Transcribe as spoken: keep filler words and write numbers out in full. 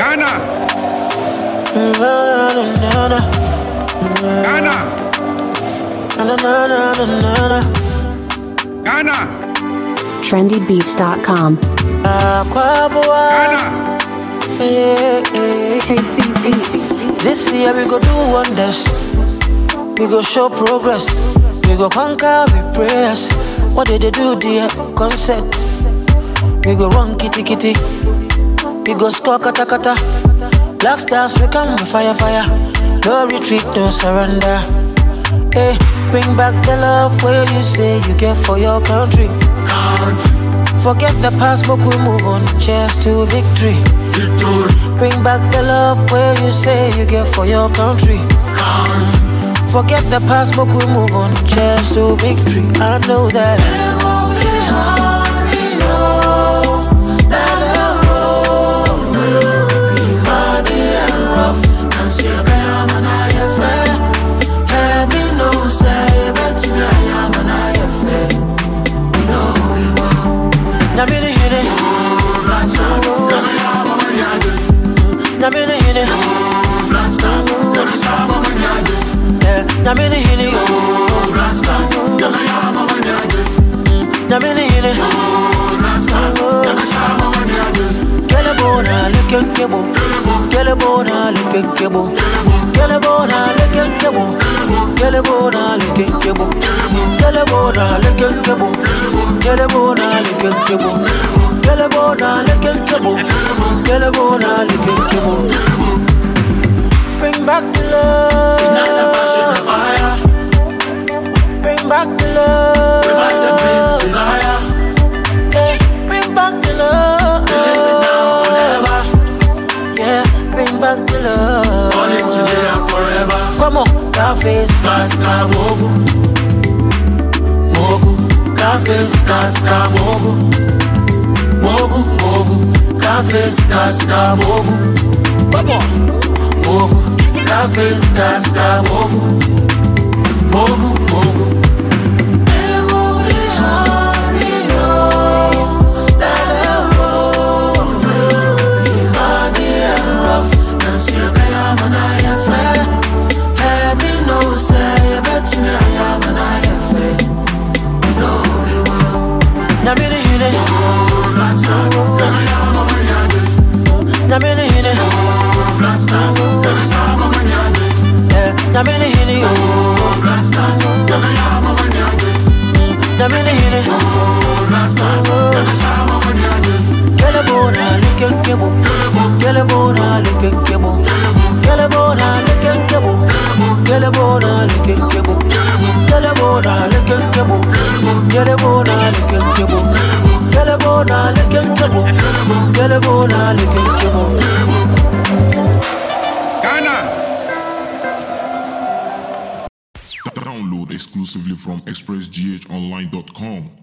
Ghana. Ghana. Ghana. trendy beats dot com. Ghana. K C B. This year we go do wonders. We go show progress. We go conquer with prayers. What did they do dear? Concert. We go run kitty kitty. We go score kata kata. Black stars we come with fire fire. No retreat, no surrender. Hey, bring back the love where you say you get for your country. Country. Forget the past, but we move on. Cheers to victory. Victory. Bring back the love where you say you get for your country. Country. Forget the past, but we move on. Cheers to victory. I know that it won't be hard. We know that the road will be muddy and rough. And see a bear man I have fair. Heaven knows say, but to me I am and I have fair. We know we will. Now me the hit it. Now me the hit it. Now me the hit it. Now me the hit it. Get a bona, look at cable. Get a bona, look at cable. Get a bona, look at cable. Get a bona, look at cable. Get a bona, look at cable. Get a bona, look at cable. Get a bona, look at cable. Get a bona, look at cable. Bring back the love. Ignite the passion and fire. Bring back the love. Revive the dreams, desire. Yeah, bring back the love. We live it now or never. Yeah, bring back the love. Only today and forever. Come on, Carface, Kaska Mogu. Mogu. Carface, Kaska Mogu. Mogu, Mogu. Carface, Kaska Mogu. come on. Mogu. Carface, Kaska Mogu. Mogu, Mogu. It won't be hard, we know that the road will be muddy and rough. And still I am and I am fair. Heaven knows, say, but to me I am and I am fair. We know we will. Now me the hit it. Black stars, then I am a man. Now me the hit it. Black stars, then I am a man. Yeah, now me the hit it. Black stars, then I am a man. Now me the hit it. Black stars, then I am a man. Get a bona, look at cable. Get a bona, look at cable. Get a bona, look at cable. Get a bona, look at cable. Get a bona, look at cable. Get a bona, look at cable. Get a bona, look at cable. Get a bona, look at cable. Ghana. Download exclusively from express g h online dot com.